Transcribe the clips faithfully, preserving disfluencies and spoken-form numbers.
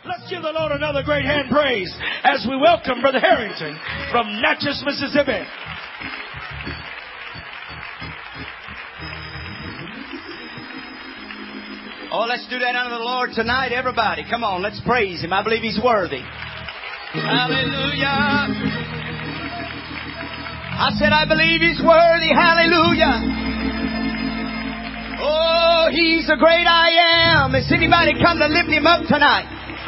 Let's give the Lord another great hand praise as we welcome Brother Harrington from Natchez, Mississippi. Oh, let's do that unto the Lord tonight, everybody. Come on, let's praise Him. I believe He's worthy. Hallelujah. I said, I believe He's worthy. Hallelujah. Oh, He's the great I am. Has anybody come to lift Him up tonight?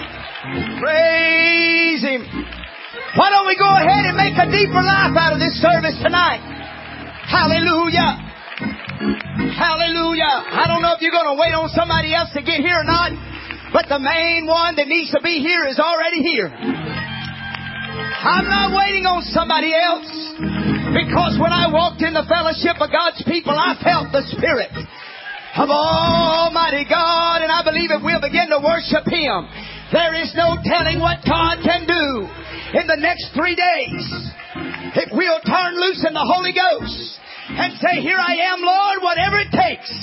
Praise Him. Why don't we go ahead and make a deeper life out of this service tonight? Hallelujah. Hallelujah. I don't know if you're going to wait on somebody else to get here or not, but the main one that needs to be here is already here. I'm not waiting on somebody else, because when I walked in the fellowship of God's people, I felt the Spirit of Almighty God, and I believe if we'll begin to worship Him, there is no telling what God can do in the next three days if we'll turn loose in the Holy Ghost and say, here I am, Lord, whatever it takes.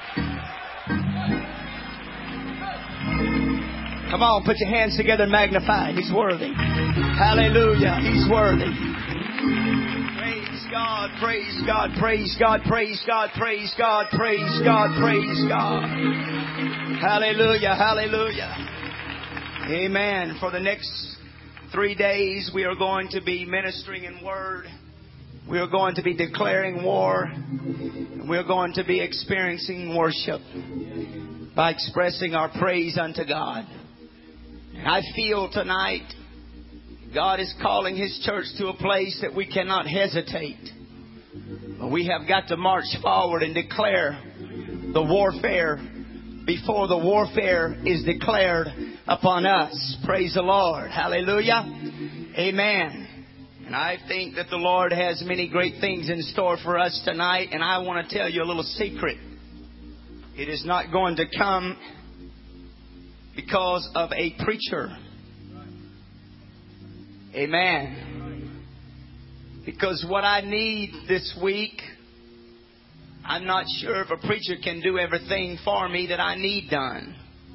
Come on, put your hands together and magnify. He's worthy. Hallelujah. He's worthy. Praise God, praise God, praise God, praise God, praise God, praise God, praise God. Hallelujah, hallelujah. Amen. For the next three days, we are going to be ministering in word. We are going to be declaring war. We are going to be experiencing worship by expressing our praise unto God. And I feel tonight God is calling His church to a place that we cannot hesitate. But we have got to march forward and declare the warfare before the warfare is declared upon us. Praise the Lord. Hallelujah. Amen. And I think that the Lord has many great things in store for us tonight. And I want to tell you a little secret. It is not going to come because of a preacher. Amen. Because what I need this week, I'm not sure if a preacher can do everything for me that I need done.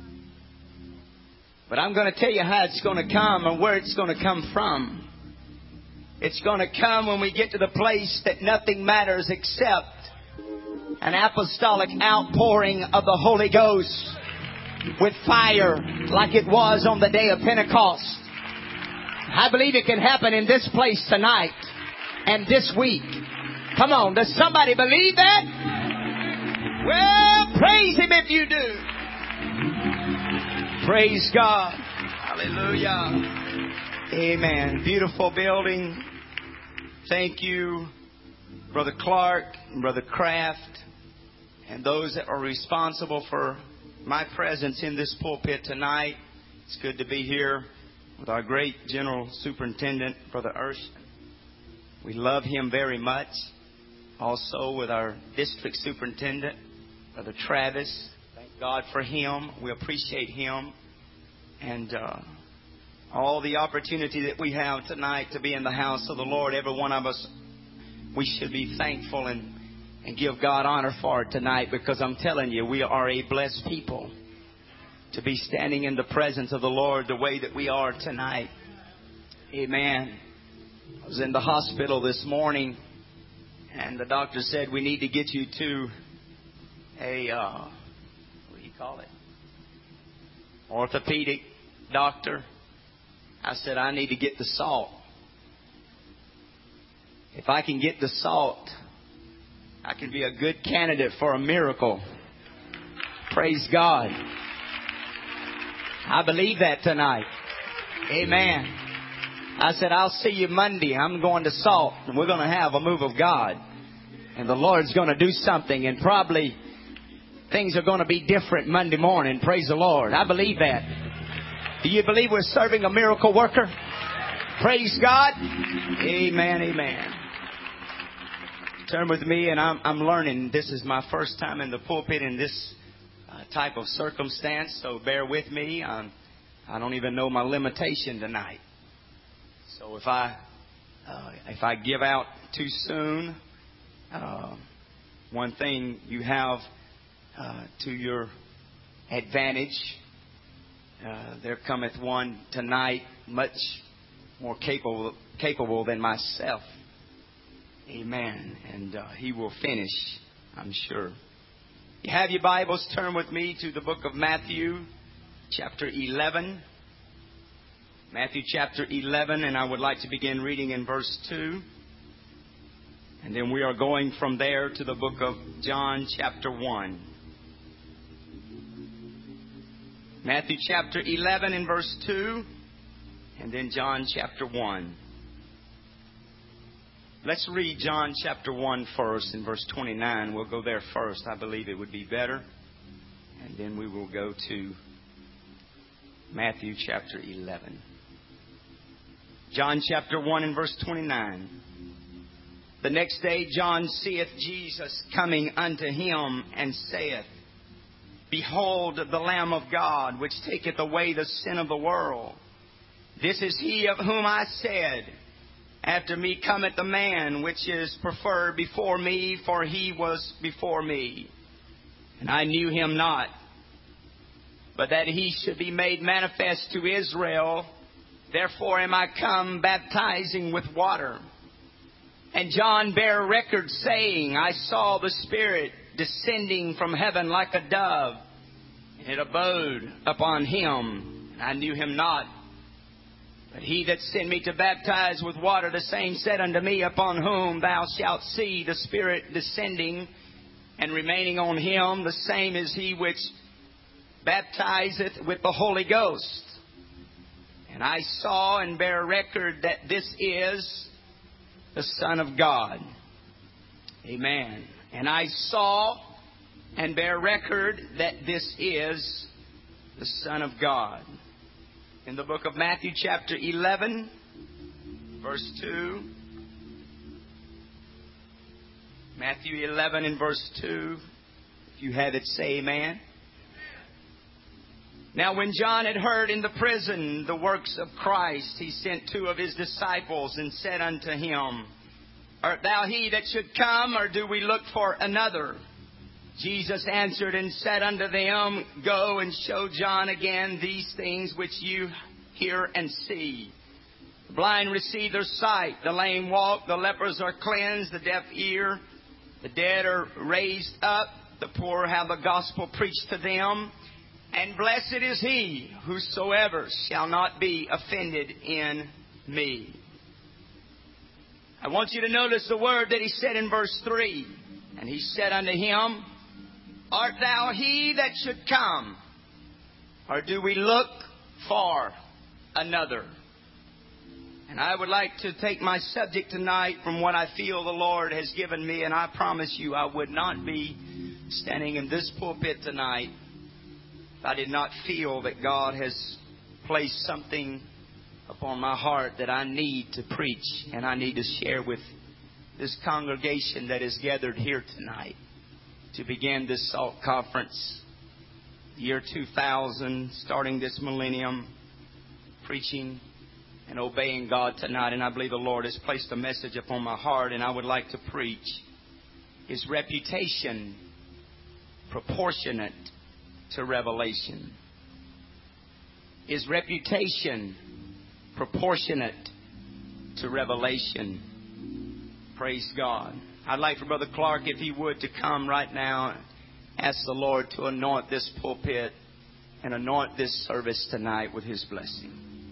But I'm going to tell you how it's going to come and where it's going to come from. It's going to come when we get to the place that nothing matters except an apostolic outpouring of the Holy Ghost with fire like it was on the day of Pentecost. I believe it can happen in this place tonight and this week. Come on, does somebody believe that? Well, praise Him if you do. Praise God. Hallelujah. Amen. Beautiful building. Thank you, Brother Clark and Brother Kraft, and those that are responsible for my presence in this pulpit tonight. It's good to be here with our great General Superintendent, Brother Urshan. We love him very much. Also with our District Superintendent, Brother Travis. Thank God for him. We appreciate him. And uh, all the opportunity that we have tonight to be in the house of the Lord, every one of us, we should be thankful and, and give God honor for it tonight, because I'm telling you, we are a blessed people to be standing in the presence of the Lord the way that we are tonight. Amen. I was in the hospital this morning, and the doctor said, we need to get you to a, uh, what do you call it? Orthopedic doctor. I said, I need to get the salt. If I can get the salt, I can be a good candidate for a miracle. Praise God. I believe that tonight. Amen. I said, I'll see you Monday. I'm going to Salt, and we're going to have a move of God. And the Lord's going to do something, and probably things are going to be different Monday morning. Praise the Lord. I believe that. Do you believe we're serving a miracle worker? Praise God. Amen, amen. Turn with me, and I'm, I'm learning. This is my first time in the pulpit in this uh, type of circumstance, so bear with me. I'm, I don't even know my limitation tonight. So if I uh, if I give out too soon, uh, one thing you have uh, to your advantage uh, there cometh one tonight much more capable capable than myself. Amen. And uh, he will finish, I'm sure. You have your Bibles, turn with me to the book of Matthew, chapter eleven. Matthew chapter eleven, and I would like to begin reading in verse two. And then we are going from there to the book of John chapter one. Matthew chapter eleven and verse two, and then John chapter one. Let's read John chapter one first in verse twenty-nine. We'll go there first. I believe it would be better. And then we will go to Matthew chapter eleven. John chapter one and verse twenty-nine. The next day John seeth Jesus coming unto him, and saith, Behold the Lamb of God, which taketh away the sin of the world. This is he of whom I said, After me cometh the man, which is preferred before me, for he was before me. And I knew him not, but that he should be made manifest to Israel. Therefore am I come baptizing with water. And John bare record, saying, I saw the Spirit descending from heaven like a dove, and it abode upon him. And I knew him not. But he that sent me to baptize with water, the same said unto me, Upon whom thou shalt see the Spirit descending and remaining on him, the same is he which baptizeth with the Holy Ghost. And I saw and bear record that this is the Son of God. Amen. And I saw and bear record that this is the Son of God. In the book of Matthew chapter eleven, verse two. Matthew eleven and verse two. If you have it, say amen. Now when John had heard in the prison the works of Christ, he sent two of his disciples and said unto him, Art thou he that should come, or do we look for another? Jesus answered and said unto them, Go and show John again these things which you hear and see. The blind receive their sight, the lame walk, the lepers are cleansed, the deaf hear, the dead are raised up, the poor have the gospel preached to them. And blessed is he whosoever shall not be offended in me. I want you to notice the word that he said in verse three. And he said unto him, Art thou he that should come, or do we look for another? And I would like to take my subject tonight from what I feel the Lord has given me. And I promise you I would not be standing in this pulpit tonight if I did not feel that God has placed something upon my heart that I need to preach and I need to share with this congregation that is gathered here tonight to begin this SALT conference, year two thousand, starting this millennium, preaching and obeying God tonight. And I believe the Lord has placed a message upon my heart, and I would like to preach. Is reputation proportionate to revelation? Is reputation proportionate to revelation? Praise God. I'd like for Brother Clark, if he would, to come right now and ask the Lord to anoint this pulpit and anoint this service tonight with His blessing.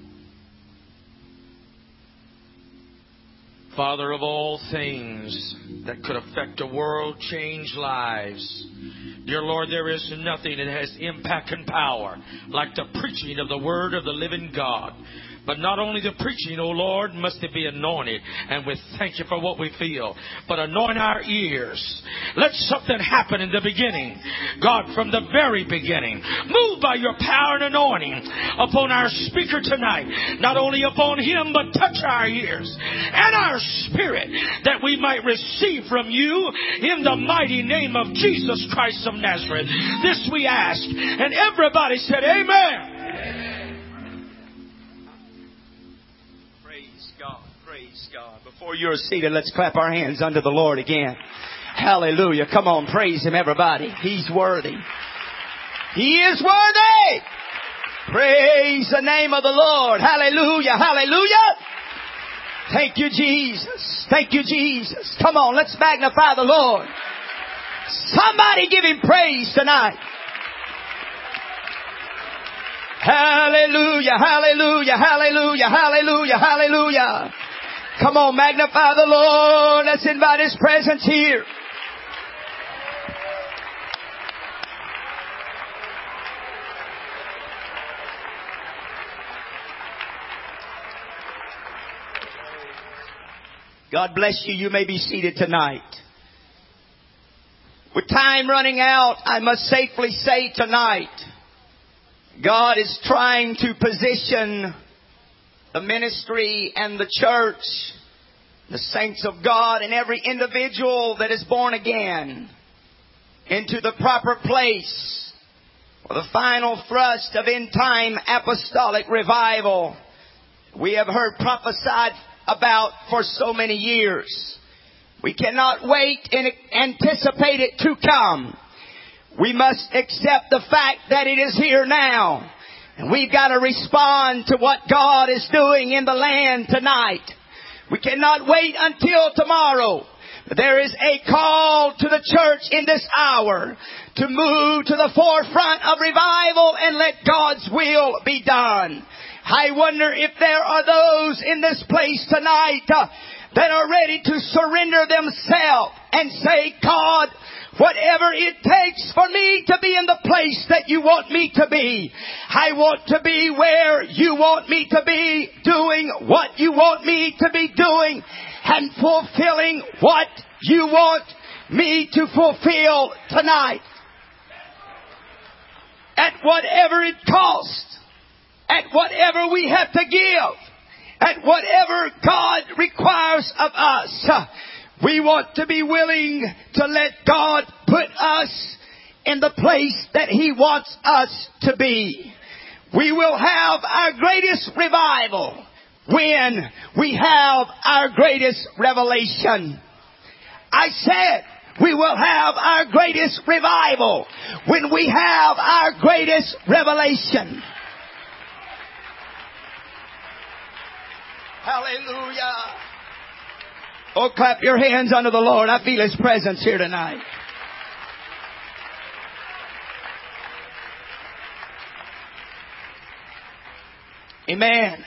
Father of all things that could affect the world, change lives. Dear Lord, there is nothing that has impact and power like the preaching of the Word of the living God. But not only the preaching, O Lord, must it be anointed. And we thank you for what we feel. But anoint our ears. Let something happen in the beginning. God, from the very beginning. Move by your power and anointing upon our speaker tonight. Not only upon him, but touch our ears and our spirit, that we might receive from you in the mighty name of Jesus Christ of Nazareth. This we ask. And everybody said, Amen. God. Before you're seated, let's clap our hands unto the Lord again. Hallelujah. Come on, praise Him, everybody. He's worthy. He is worthy. Praise the name of the Lord. Hallelujah. Hallelujah. Thank you, Jesus. Thank you, Jesus. Come on, let's magnify the Lord. Somebody give Him praise tonight. Hallelujah, hallelujah, hallelujah, hallelujah, hallelujah. Come on, magnify the Lord. Let's invite His presence here. God bless you. You may be seated tonight. With time running out, I must safely say tonight, God is trying to position the ministry and the church, the saints of God, and every individual that is born again into the proper place for the final thrust of end-time apostolic revival we have heard prophesied about for so many years. We cannot wait and anticipate it to come. We must accept the fact that it is here now. And we've got to respond to what God is doing in the land tonight. We cannot wait until tomorrow. There is a call to the church in this hour to move to the forefront of revival and let God's will be done. I wonder if there are those in this place tonight uh, that are ready to surrender themselves and say, God, whatever it takes for me to be in the place that you want me to be, I want to be where you want me to be, doing what you want me to be doing, and fulfilling what you want me to fulfill tonight. At whatever it costs. At whatever we have to give, at whatever God requires of us, we want to be willing to let God put us in the place that He wants us to be. We will have our greatest revival when we have our greatest revelation. I said, we will have our greatest revival when we have our greatest revelation. Hallelujah. Oh, clap your hands unto the Lord. I feel His presence here tonight. Amen.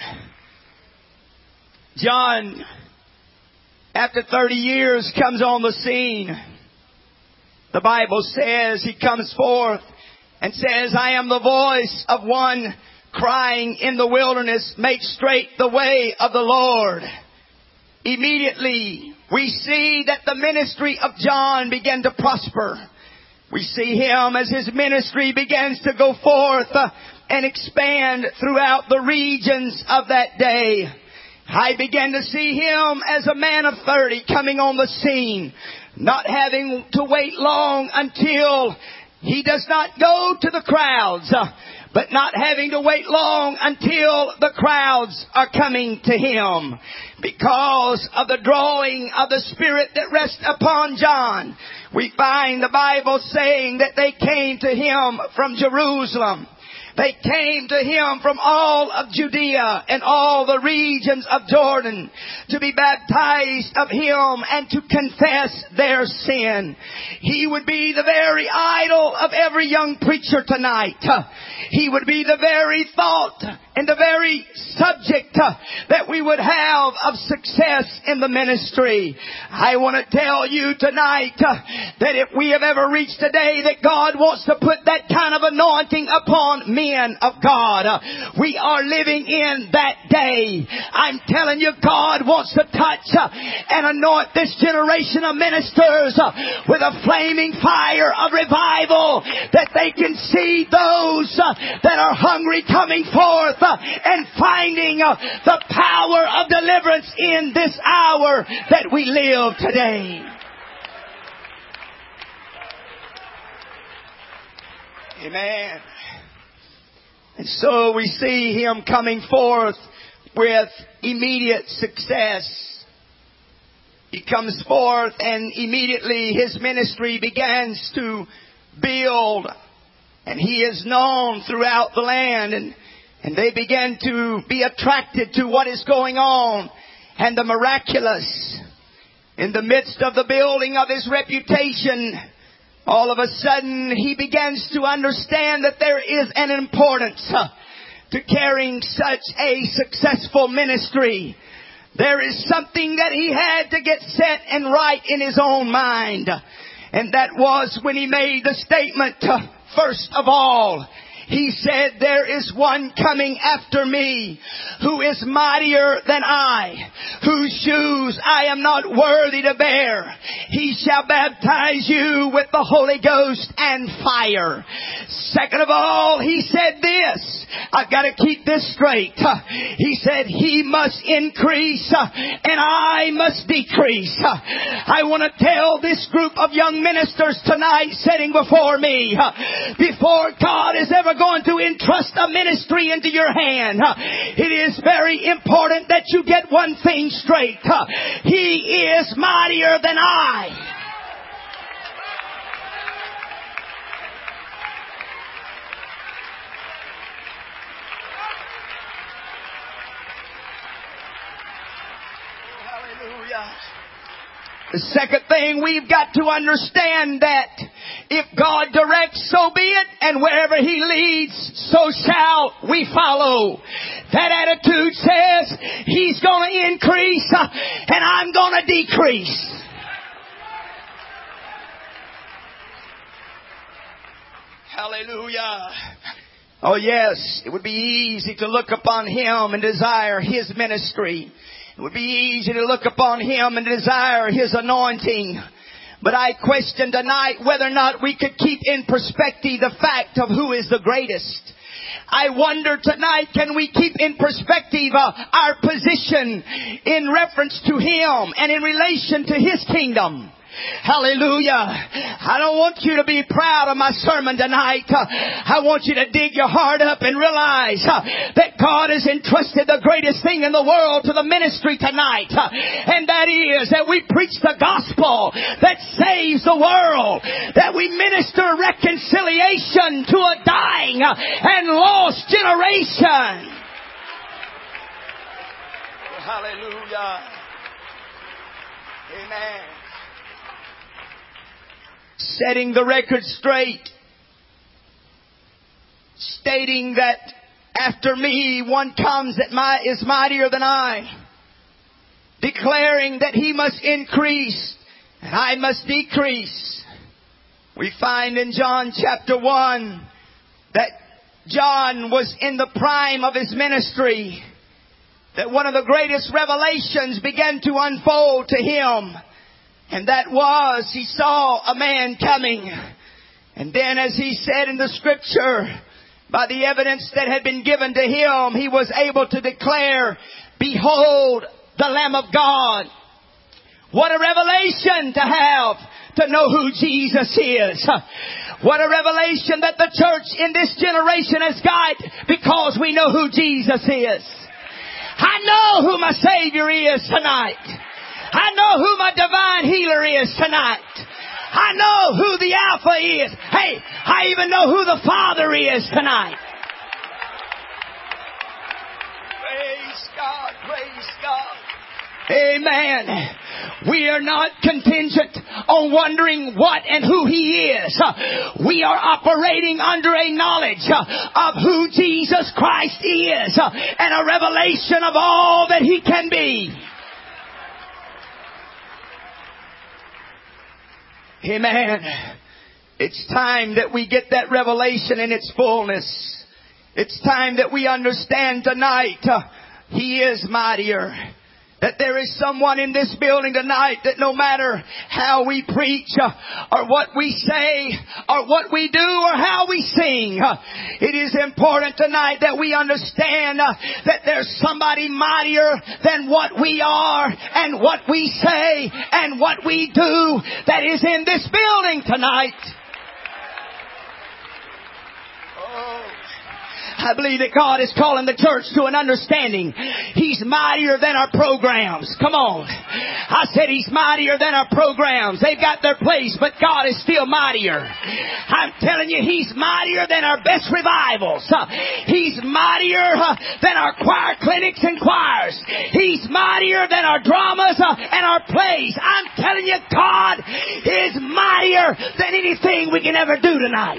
John, after thirty years, comes on the scene. The Bible says he comes forth and says, I am the voice of one crying in the wilderness, make straight the way of the Lord. Immediately, we see that the ministry of John began to prosper. We see him as his ministry begins to go forth uh, and expand throughout the regions of that day. I began to see him as a man of thirty coming on the scene, not having to wait long until he does not go to the crowds, uh, but not having to wait long until the crowds are coming to him. Because of the drawing of the Spirit that rests upon John, we find the Bible saying that they came to him from Jerusalem. They came to him from all of Judea and all the regions of Jordan to be baptized of him and to confess their sin. He would be the very idol of every young preacher tonight. He would be the very thought and the very subject that we would have of success in the ministry. I want to tell you tonight that if we have ever reached a day that God wants to put that kind of anointing upon me, of God, we are living in that day. I'm telling you, God wants to touch and anoint this generation of ministers with a flaming fire of revival, that they can see those that are hungry coming forth and finding the power of deliverance in this hour that we live today. Amen. And so we see him coming forth with immediate success. He comes forth and immediately his ministry begins to build. And he is known throughout the land. And And they began to be attracted to what is going on and the miraculous. In the midst of the building of his reputation, all of a sudden he begins to understand that there is an importance to carrying such a successful ministry. There is something that he had to get set and right in his own mind. And that was when he made the statement, first of all, he said, there is one coming after me who is mightier than I, whose shoes I am not worthy to bear. He shall baptize you with the Holy Ghost and fire. Second of all, he said this. I've got to keep this straight. He said, he must increase and I must decrease. I want to tell this group of young ministers tonight sitting before me, before God is ever going to entrust a ministry into your hand, it is very important that you get one thing straight. He is mightier than I. The second thing, we've got to understand that if God directs, so be it, and wherever He leads, so shall we follow. That attitude says, He's going to increase uh, and I'm going to decrease. Hallelujah. Oh yes, it would be easy to look upon Him and desire His ministry. It would be easy to look upon Him and desire His anointing. But I question tonight whether or not we could keep in perspective the fact of who is the greatest. I wonder tonight, can we keep in perspective uh, our position in reference to Him and in relation to His kingdom? Hallelujah. I don't want you to be proud of my sermon tonight. I want you to dig your heart up and realize that God has entrusted the greatest thing in the world to the ministry tonight. And that is that we preach the gospel that saves the world. That we minister reconciliation to a dying and lost generation. Hallelujah. Amen. Setting the record straight, stating that after me one comes that my, is mightier than I, declaring that He must increase and I must decrease. We find in John chapter one that John was in the prime of his ministry, that one of the greatest revelations began to unfold to him. And that was, he saw a man coming. And then as he said in the scripture, by the evidence that had been given to him, he was able to declare, behold, the Lamb of God. What a revelation to have, to know who Jesus is. What a revelation that the church in this generation has got, because we know who Jesus is. I know who my Savior is tonight. I know who my divine healer is tonight. I know who the Alpha is. Hey, I even know who the Father is tonight. Praise God, praise God. Amen. We are not contingent on wondering what and who He is. We are operating under a knowledge of who Jesus Christ is and a revelation of all that He can be. Amen. It's time that we get that revelation in its fullness. It's time that we understand tonight uh, He is mightier. That there is someone in this building tonight that no matter how we preach uh, or what we say or what we do or how we sing, uh, it is important tonight that we understand uh, that there's somebody mightier than what we are and what we say and what we do that is in this building tonight. Oh. I believe that God is calling the church to an understanding. He's mightier than our programs. Come on. I said He's mightier than our programs. They've got their place, but God is still mightier. I'm telling you, He's mightier than our best revivals. He's mightier than our choir clinics and choirs. He's mightier than our dramas and our plays. I'm telling you, God is mightier than anything we can ever do tonight.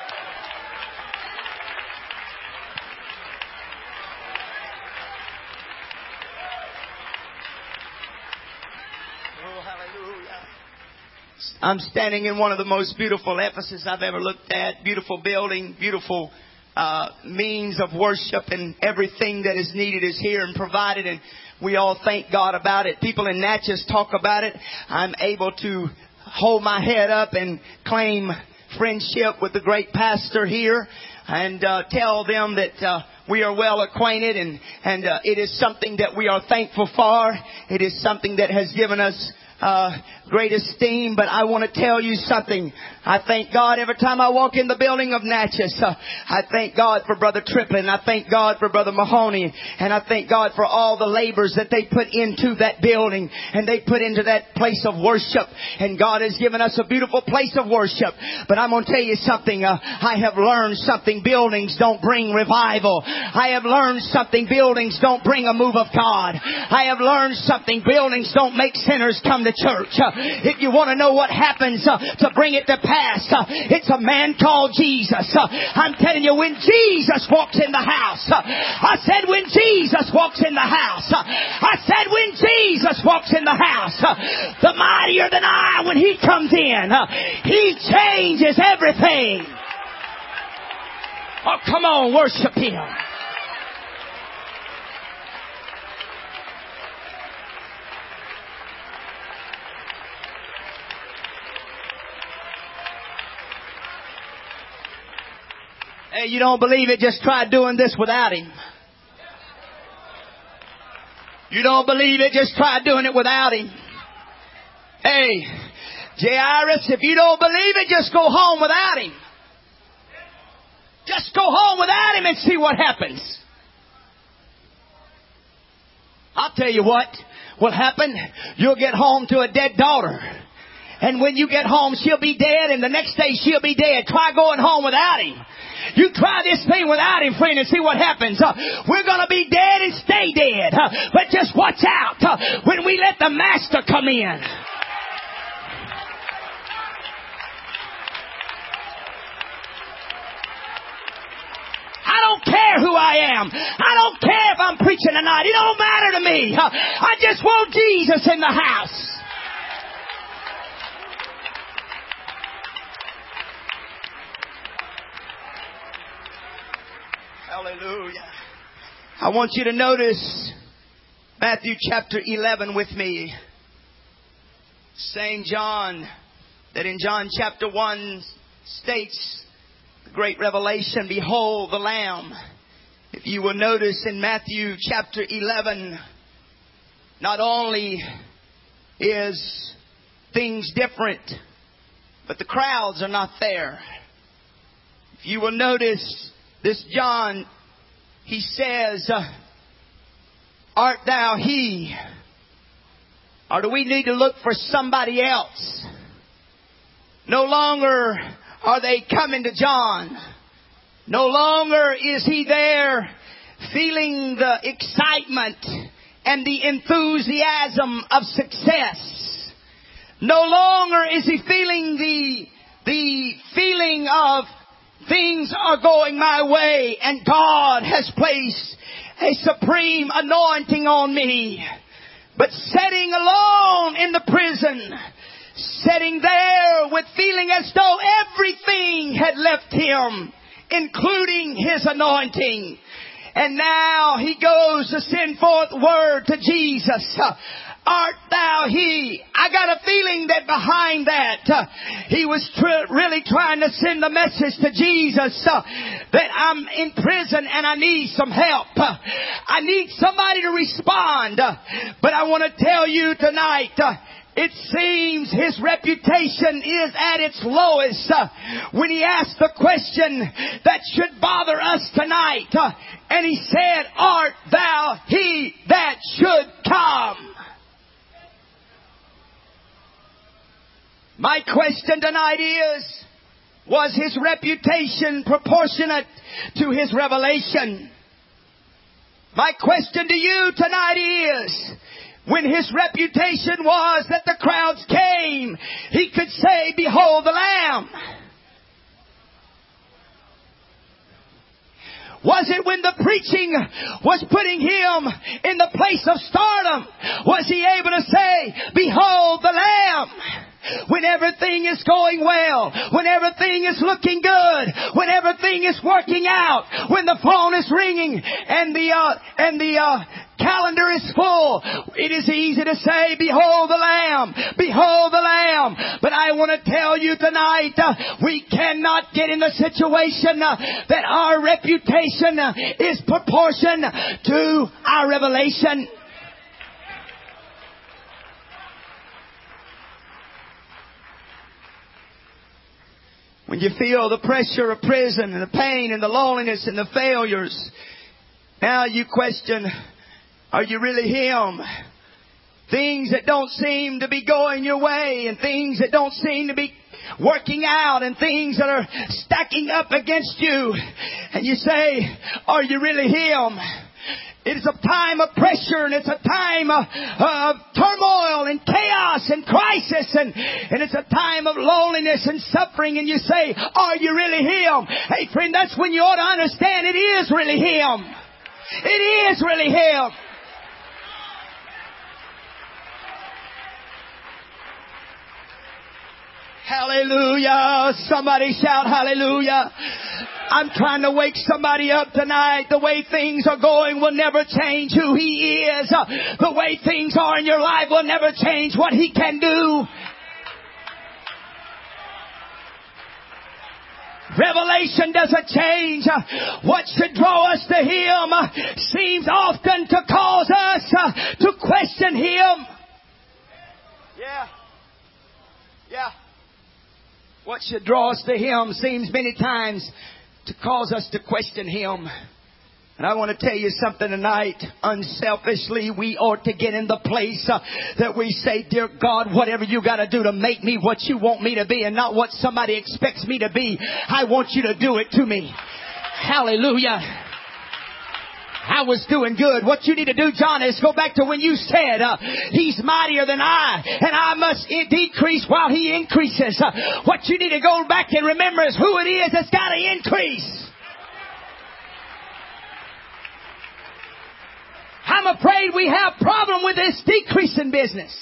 I'm standing in one of the most beautiful Ephesus I've ever looked at. Beautiful building, beautiful uh, means of worship, and everything that is needed is here and provided, and we all thank God about it. People in Natchez talk about it. I'm able to hold my head up and claim friendship with the great pastor here and uh, tell them that uh, we are well acquainted, and, and uh, it is something that we are thankful for. It is something that has given us Uh, great esteem. But I want to tell you something. I thank God every time I walk in the building of Natchez. Uh, I thank God for Brother Triplett. I thank God for Brother Mahoney. And I thank God for all the labors that they put into that building and they put into that place of worship. And God has given us a beautiful place of worship. But I'm going to tell you something. Uh, I have learned something. Buildings don't bring revival. I have learned something. Buildings don't bring a move of God. I have learned something. Buildings don't make sinners come to church. Uh, if you want to know what happens uh, to bring it to pass, uh, it's a man called Jesus. Uh, I'm telling you, when Jesus walks in the house, uh, I said when Jesus walks in the house, uh, I said when Jesus walks in the house, uh, the mightier than I, when He comes in, uh, He changes everything. Oh, come on, worship Him. Hey, you don't believe it? Just try doing this without Him. You don't believe it? Just try doing it without Him. Hey, Jairus, if you don't believe it, just go home without Him. Just go home without Him and see what happens. I'll tell you what will happen. You'll get home to a dead daughter. And when you get home, she'll be dead, and the next day she'll be dead. Try going home without Him. You try this thing without Him, friend, and see what happens. Uh, we're going to be dead and stay dead. Uh, but just watch out uh, when we let the Master come in. I don't care who I am. I don't care if I'm preaching tonight. It don't matter to me. Uh, I just want Jesus in the house. Hallelujah. I want you to notice Matthew chapter eleven with me. Saint John, that in John chapter one states the great revelation, behold the Lamb. If you will notice in Matthew chapter eleven, not only is things different, but the crowds are not there. If you will notice, this John, he says, uh, art thou He? Or do we need to look for somebody else? No longer are they coming to John. No longer is he there feeling the excitement and the enthusiasm of success. No longer is he feeling the, the feeling of things are going my way and God has placed a supreme anointing on me. But sitting alone in the prison, sitting there with feeling as though everything had left him, including his anointing. And now he goes to send forth word to Jesus. Art thou He? I got a feeling that behind that, uh, he was tr- really trying to send a message to Jesus uh, that I'm in prison and I need some help. Uh, I need somebody to respond. Uh, but I want to tell you tonight, uh, It seems his reputation is at its lowest uh, when he asked the question that should bother us tonight. Uh, and he said, art thou he that should come? My question tonight is, was his reputation proportionate to his revelation? My question to you tonight is, when his reputation was that the crowds came, he could say, behold the Lamb. Was it when the preaching was putting him in the place of stardom? Was he able to say, behold the Lamb? When everything is going well, when everything is looking good, when everything is working out, when the phone is ringing and the uh, and the uh, calendar is full, it is easy to say, behold the Lamb, behold the Lamb. But I want to tell you tonight, uh, we cannot get in the situation uh, that our reputation uh, is proportion to our revelation. When you feel the pressure of prison and the pain and the loneliness and the failures, now you question, are you really him? Things that don't seem to be going your way and things that don't seem to be working out and things that are stacking up against you. And you say, are you really him? It is a time of pressure and it's a time of, of turmoil and chaos and crisis and, and it's a time of loneliness and suffering, and you say, are you really him? Hey friend, that's when you ought to understand it is really him. It is really him. Hallelujah. Somebody shout hallelujah. I'm trying to wake somebody up tonight. The way things are going will never change who He is. The way things are in your life will never change what He can do. Revelation doesn't change. What should draw us to Him seems often to cause us to question Him. Yeah. Yeah. What should draw us to Him seems many times to cause us to question Him. And I want to tell you something tonight. Unselfishly, we ought to get in the place uh, that we say, dear God, whatever you got to do to make me what you want me to be and not what somebody expects me to be, I want you to do it to me. Hallelujah. I was doing good. What you need to do, John, is go back to when you said, uh, He's mightier than I, and I must decrease while He increases. Uh, what you need to go back and remember is who it is that's got to increase. I'm afraid we have a problem with this decreasing business.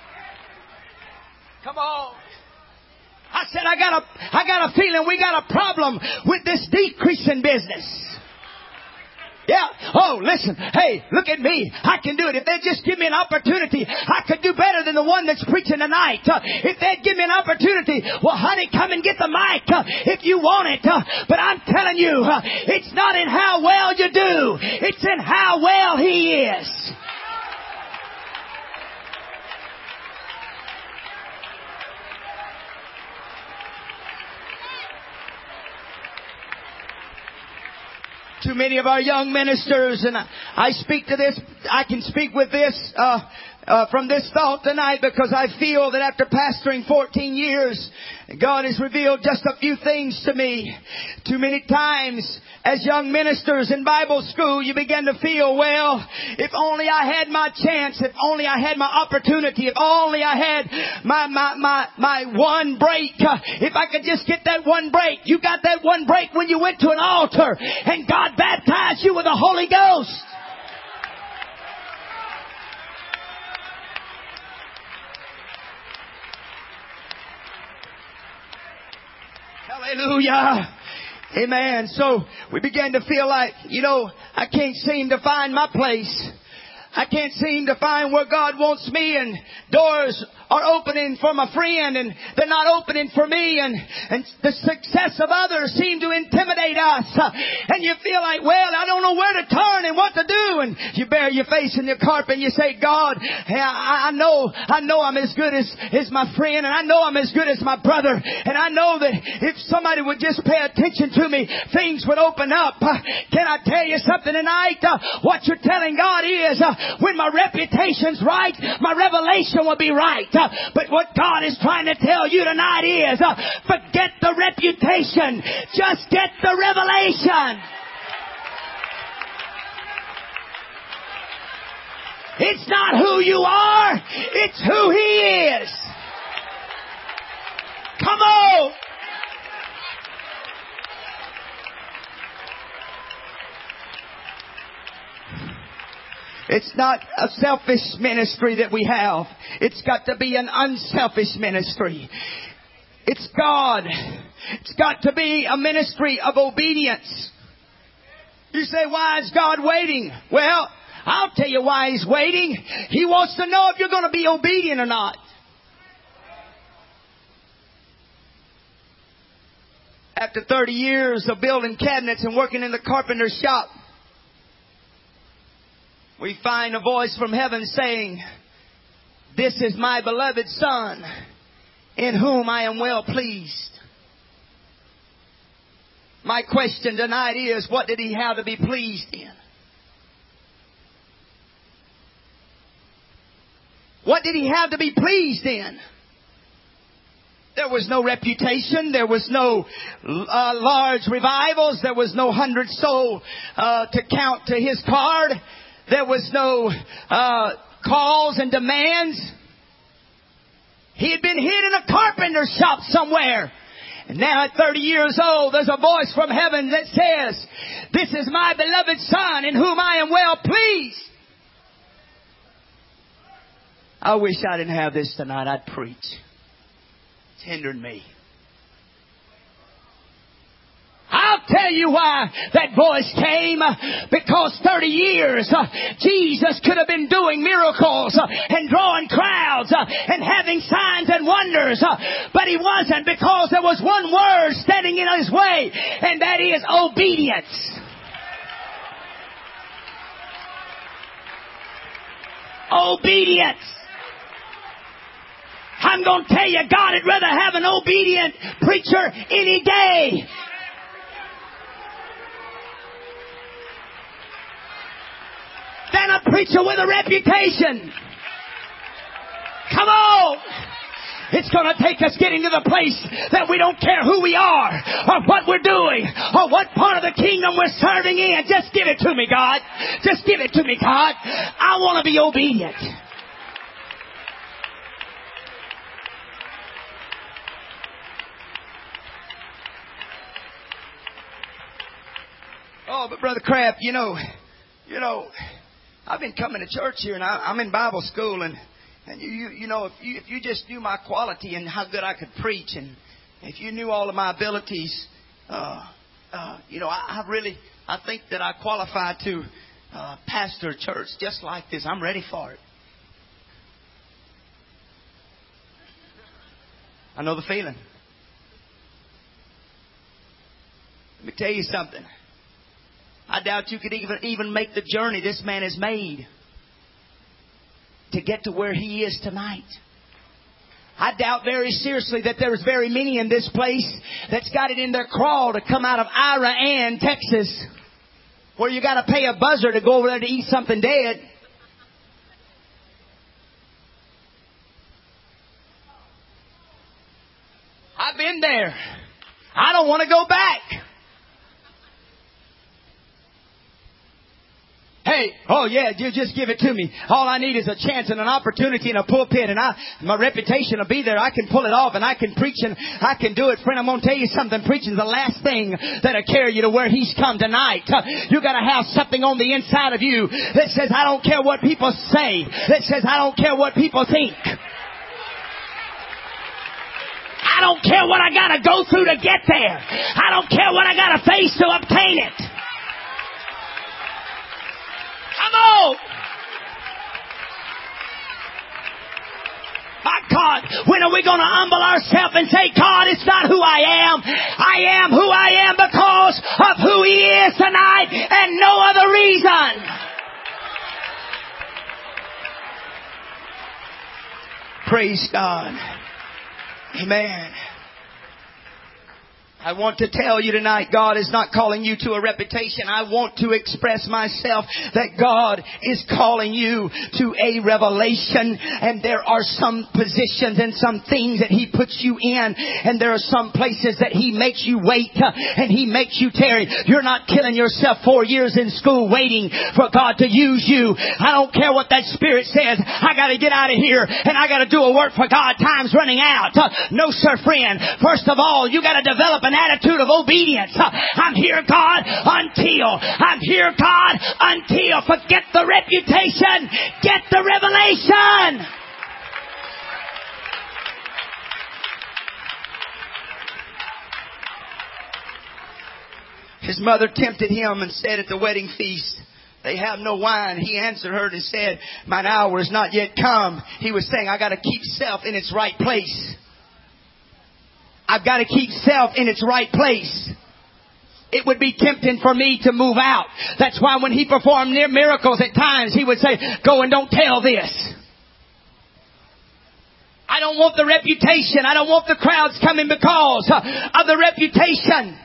Come on. I said, I got a, I got a feeling we got a problem with this decreasing business. Yeah. Oh, listen. Hey, look at me. I can do it. If they just give me an opportunity, I could do better than the one that's preaching tonight. Uh, if they'd give me an opportunity, well, honey, come and get the mic uh, if you want it. Uh, but I'm telling you, uh, it's not in how well you do. It's in how well He is. Too many of our young ministers, and I, I speak to this, I can speak with this, uh, uh, from this thought tonight, because I feel that after pastoring fourteen years, God has revealed just a few things to me. Too many times as young ministers in Bible school, you begin to feel, well, if only I had my chance, if only I had my opportunity, if only I had my, my, my, my one break, uh, if I could just get that one break. You got that one break when you went to an altar and God baptized you with the Holy Ghost. Hallelujah. Amen. So we began to feel like, you know, I can't seem to find my place. I can't seem to find where God wants me, and doors are opening for my friend and they're not opening for me, and, and the success of others seem to intimidate us. And you feel like, well, I don't know where to turn and what to do. And you bury your face in the carpet and you say, God, I, I know, I know I'm as good as, as my friend, and I know I'm as good as my brother. And I know that if somebody would just pay attention to me, things would open up. Can I tell you something tonight? Uh, what you're telling God is, uh, when my reputation's right, my revelation will be right. Uh, but what God is trying to tell you tonight is, uh, forget the reputation. Just get the revelation. It's not who you are. It's who He is. Come on. It's not a selfish ministry that we have. It's got to be an unselfish ministry. It's God. It's got to be a ministry of obedience. You say, why is God waiting? Well, I'll tell you why He's waiting. He wants to know if you're going to be obedient or not. After thirty years of building cabinets and working in the carpenter's shop, we find a voice from heaven saying, this is my beloved Son, in whom I am well pleased. My question tonight is, what did He have to be pleased in? What did He have to be pleased in? There was no reputation. There was no uh, large revivals. There was no hundred soul uh, to count to His card. There was no uh, calls and demands. He had been hid in a carpenter's shop somewhere. And now at thirty years old, there's a voice from heaven that says, this is my beloved Son in whom I am well pleased. I wish I didn't have this tonight. I'd preach. It's hindering me. I'll tell you why that voice came. Because thirty years uh, Jesus could have been doing miracles uh, and drawing crowds uh, and having signs and wonders. Uh, but He wasn't, because there was one word standing in His way, and that is obedience. Obedience. I'm going to tell you, God would rather have an obedient preacher any day. Than a preacher with a reputation. Come on. It's going to take us getting to the place that we don't care who we are or what we're doing or what part of the kingdom we're serving in. Just give it to me, God. Just give it to me, God. I want to be obedient. Oh, but Brother Kraft, you know, you know, I've been coming to church here, and I, I'm in Bible school, and and you, you, you know, if you if you just knew my quality and how good I could preach, and if you knew all of my abilities, uh, uh, you know, I, I really, I think that I qualify to uh, pastor a church just like this. I'm ready for it. I know the feeling. Let me tell you something. I doubt you could even, even make the journey this man has made to get to where he is tonight. I doubt very seriously that there's very many in this place that's got it in their crawl to come out of Iran, Texas, where you got to pay a buzzer to go over there to eat something dead. I've been there. I don't want to go back. Hey, oh yeah, you just give it to me. All I need is a chance and an opportunity in a pulpit, and I, my reputation will be there. I can pull it off, and I can preach, and I can do it. Friend, I'm going to tell you something. Preaching is the last thing that'll carry you to where He's come tonight. Uh, you got to have something on the inside of you that says, I don't care what people say. That says, I don't care what people think. I don't care what I got to go through to get there. I don't care what I got to face to obtain it. Come on! My God, When are we going to humble ourselves and say, God, it's not who I am. I am who I am because of who He is tonight and no other reason. Praise God. Amen. I want to tell you tonight, God is not calling you to a reputation. I want to express myself that God is calling you to a revelation. And there are some positions and some things that He puts you in. And there are some places that He makes you wait uh, and He makes you tarry. You're not killing yourself four years in school waiting for God to use you. I don't care what that spirit says. I got to get out of here and I got to do a work for God. Time's running out. Uh, no, sir, friend. First of all, you got to develop an attitude of obedience. I'm here, God, until. I'm here, God, until. Forget the reputation. Get the revelation. His mother tempted him and said at the wedding feast, they have no wine. He answered her and said, mine hour is not yet come. He was saying, I got to keep self in its right place. I've got to keep self in its right place. It would be tempting for me to move out. That's why when He performed near miracles at times, He would say, go and don't tell this. I don't want the reputation. I don't want the crowds coming because of the reputation.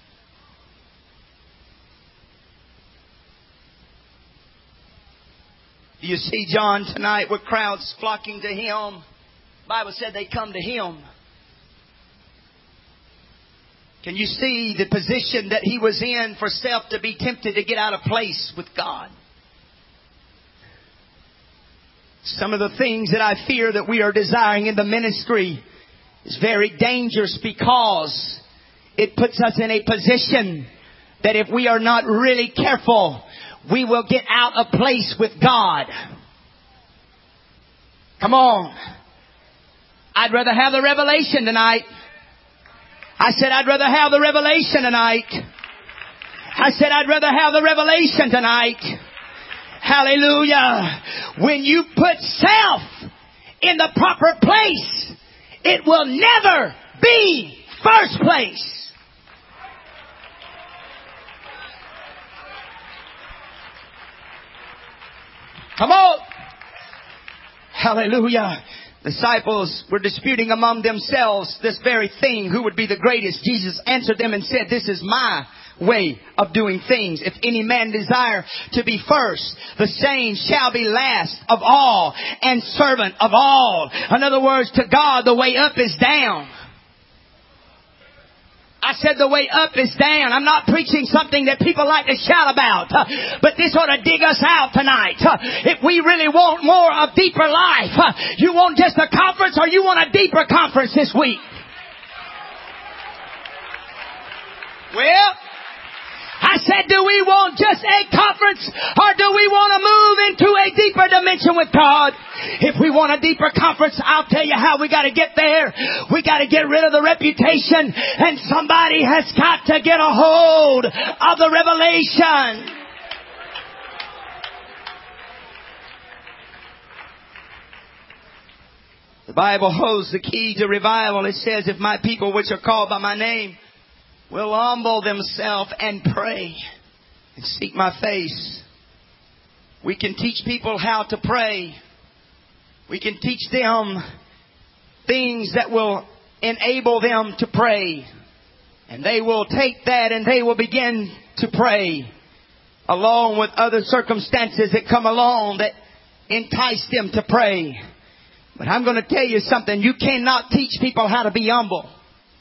Do you see John tonight with crowds flocking to Him? The Bible said they come to Him. Can you see the position that he was in for self to be tempted to get out of place with God? Some of the things that I fear that we are desiring in the ministry is very dangerous because it puts us in a position that if we are not really careful, we will get out of place with God. Come on. I'd rather have the revelation tonight. I said, I'd rather have the revelation tonight. I said, I'd rather have the revelation tonight. Hallelujah. When you put self in the proper place, it will never be first place. Come on. Hallelujah. Disciples were disputing among themselves this very thing. Who would be the greatest? Jesus answered them and said, this is my way of doing things. If any man desire to be first, the same shall be last of all and servant of all. In other words, to God, the way up is down. I said the way up is down. I'm not preaching something that people like to shout about. Uh, but this ought to dig us out tonight. Uh, if we really want more of deeper life, uh, you want just a conference or you want a deeper conference this week? Well, I said, do we want just a conference or do we want to move into a deeper dimension with God? If we want a deeper conference, I'll tell you how we got to get there. We got to get rid of the reputation, and somebody has got to get a hold of the revelation. The Bible holds the key to revival. It says, if my people which are called by my name will humble themselves and pray and seek my face. We can teach people how to pray. We can teach them things that will enable them to pray. And they will take that and they will begin to pray, along with other circumstances that come along that entice them to pray. But I'm going to tell you something. You cannot teach people how to be humble.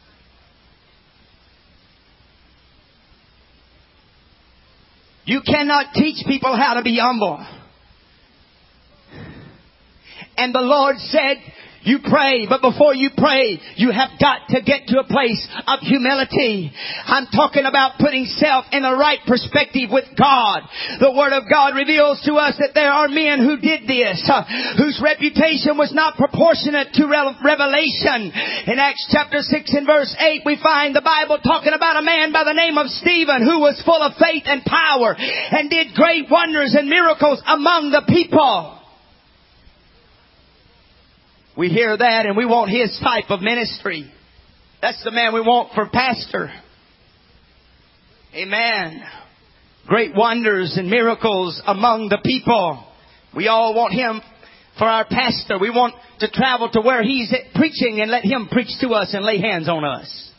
You cannot teach people how to be humble. And the Lord said, you pray, but before you pray, you have got to get to a place of humility. I'm talking about putting self in the right perspective with God. The Word of God reveals to us that there are men who did this, uh, whose reputation was not proportionate to re- revelation. In Acts chapter six and verse eight, we find the Bible talking about a man by the name of Stephen who was full of faith and power and did great wonders and miracles among the people. We hear that and we want His type of ministry. That's the man we want for pastor. Amen. Great wonders and miracles among the people. We all want Him for our pastor. We want to travel to where He's preaching and let Him preach to us and lay hands on us.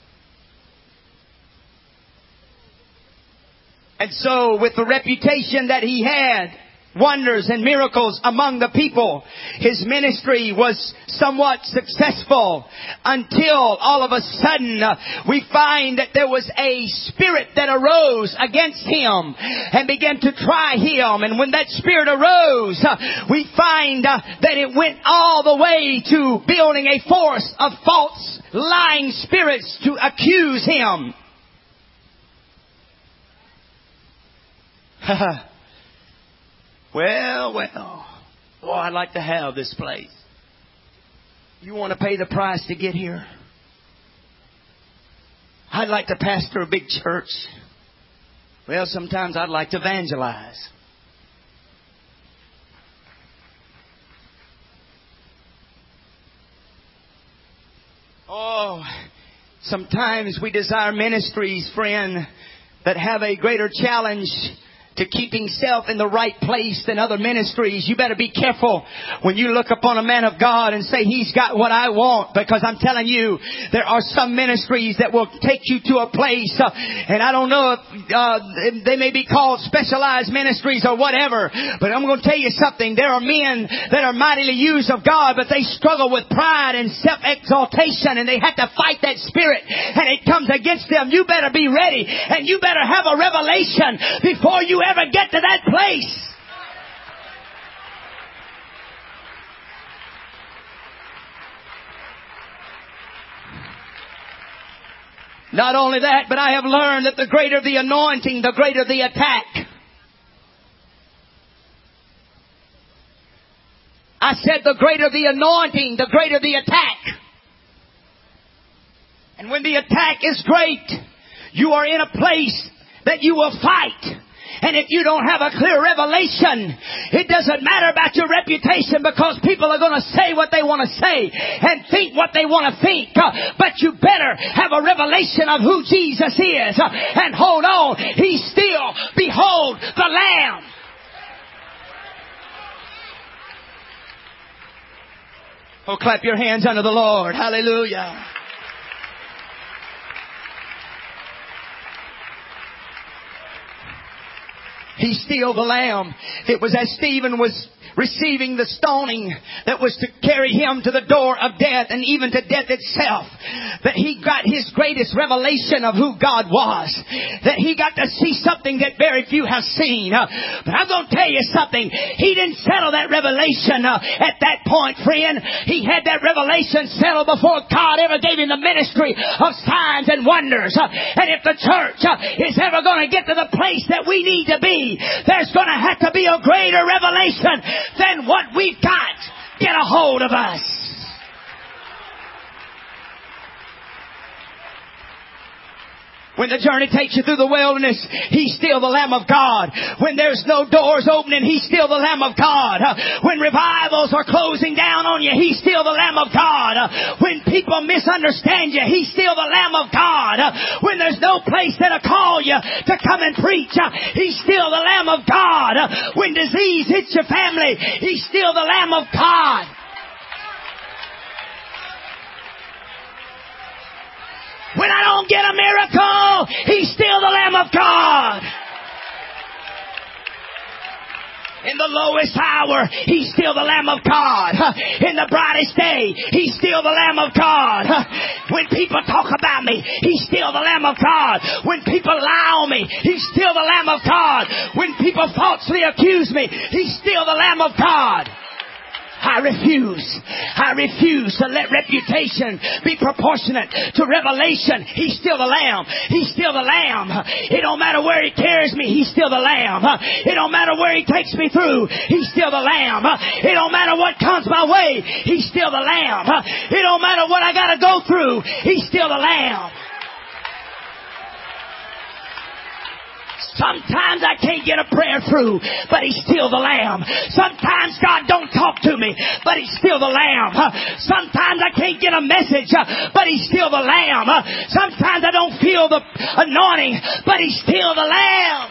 And so, with the reputation that he had, wonders and miracles among the people, his ministry was somewhat successful until all of a sudden uh, we find that there was a spirit that arose against him and began to try him. And when that spirit arose, uh, we find uh, that it went all the way to building a force of false lying spirits to accuse him. Well, well. Oh, I'd like to have this place. You want to pay the price to get here? I'd like to pastor a big church. Well, sometimes I'd like to evangelize. Oh, sometimes we desire ministries, friend, that have a greater challenge to keeping self in the right place than other ministries. You better be careful when you look upon a man of God and say, he's got what I want. Because I'm telling you, there are some ministries that will take you to a place, uh, and I don't know if uh, they may be called specialized ministries or whatever, but I'm going to tell you something. There are men that are mightily used of God, but they struggle with pride and self-exaltation, and they have to fight that spirit, and it comes against them. You better be ready, and you better have a revelation before you ever get to that place. Not only that, but I have learned that the greater the anointing, the greater the attack. I said the greater the anointing, the greater the attack. And when the attack is great, you are in a place that you will fight. And if you don't have a clear revelation, it doesn't matter about your reputation, because people are going to say what they want to say and think what they want to think. Uh, but you better have a revelation of who Jesus is. Uh, and hold on. He's still, behold, the Lamb. Oh, clap your hands unto the Lord. Hallelujah. He's still the Lamb. It was as Stephen was receiving the stoning that was to carry him to the door of death and even to death itself, that he got his greatest revelation of who God was. That he got to see something that very few have seen. Uh, but I'm going to tell you something. He didn't settle that revelation uh, at that point, friend. He had that revelation settled before God ever gave him the ministry of signs and wonders. Uh, and if the church uh, is ever going to get to the place that we need to be, there's going to have to be a greater revelation than what we've got. Get a hold of us. When the journey takes you through the wilderness, He's still the Lamb of God. When there's no doors opening, He's still the Lamb of God. When revivals are closing down on you, He's still the Lamb of God. When people misunderstand you, He's still the Lamb of God. When there's no place that'll call you to come and preach, He's still the Lamb of God. When disease hits your family, He's still the Lamb of God. When I don't get a miracle, He's still the Lamb of God. In the lowest hour, He's still the Lamb of God. In the brightest day, He's still the Lamb of God. When people talk about me, He's still the Lamb of God. When people lie on me, He's still the Lamb of God. When people falsely accuse me, He's still the Lamb of God. I refuse. I refuse to let reputation be proportionate to revelation. He's still the Lamb. He's still the Lamb. It don't matter where He carries me. He's still the Lamb. It don't matter where He takes me through. He's still the Lamb. It don't matter what comes my way. He's still the Lamb. It don't matter what I got to go through. He's still the Lamb. Sometimes I can't get a prayer through, but He's still the Lamb. Sometimes God don't talk to to me, but He's still the Lamb. Sometimes I can't get a message, but He's still the Lamb. Sometimes I don't feel the anointing, but He's still the Lamb.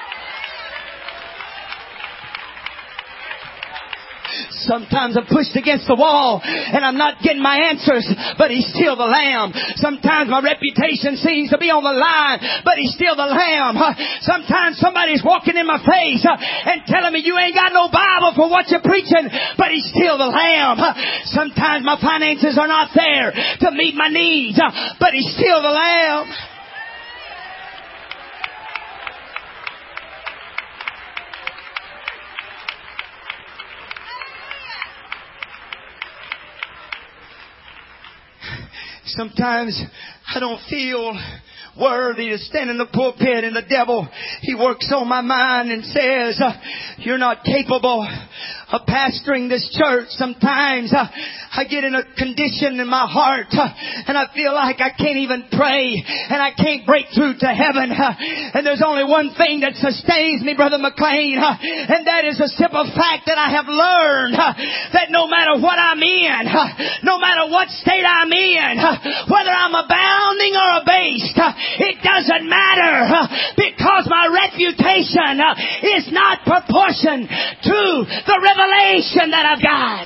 Sometimes I'm pushed against the wall and I'm not getting my answers, but He's still the Lamb. Sometimes my reputation seems to be on the line, but He's still the Lamb. Sometimes somebody's walking in my face and telling me you ain't got no Bible for what you're preaching, but He's still the Lamb. Sometimes my finances are not there to meet my needs, but He's still the Lamb. Sometimes I don't feel worthy to stand in the pulpit, and the devil, he works on my mind and says, uh, you're not capable of pastoring this church. Sometimes uh, I get in a condition in my heart uh, and I feel like I can't even pray and I can't break through to heaven. Uh, and there's only one thing that sustains me, Brother McLean, uh, and that is the simple fact that I have learned uh, that no matter what I'm in, uh, no matter what state I'm in, uh, whether I'm abounding or abased, uh, it doesn't matter uh, because my reputation uh, is not proportion to the revelation that I've got.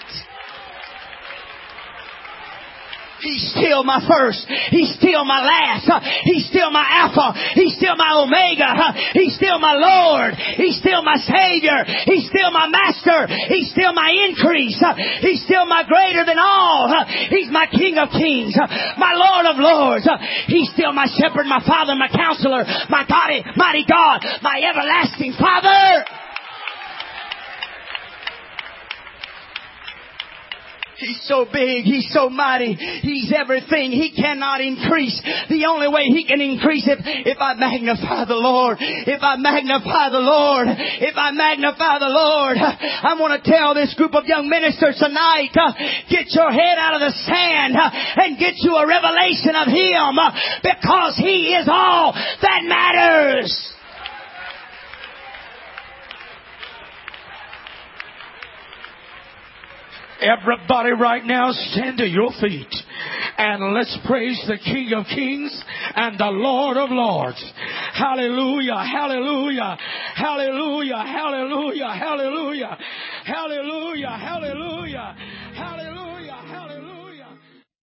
He's still my first. He's still my last. He's still my Alpha. He's still my Omega. He's still my Lord. He's still my Savior. He's still my Master. He's still my increase. He's still my greater than all. He's my King of Kings. My Lord of Lords. He's still my Shepherd, my Father, my Counselor, my God, mighty God, my everlasting Father. He's so big. He's so mighty. He's everything. He cannot increase. The only way He can increase it if I magnify the Lord. If I magnify the Lord. If I magnify the Lord. I want to tell this group of young ministers tonight, uh, get your head out of the sand uh, and get you a revelation of Him uh, because He is all that matters. Everybody right now stand to your feet and let's praise the King of Kings and the Lord of Lords. Hallelujah, hallelujah, hallelujah, hallelujah, hallelujah, hallelujah, hallelujah.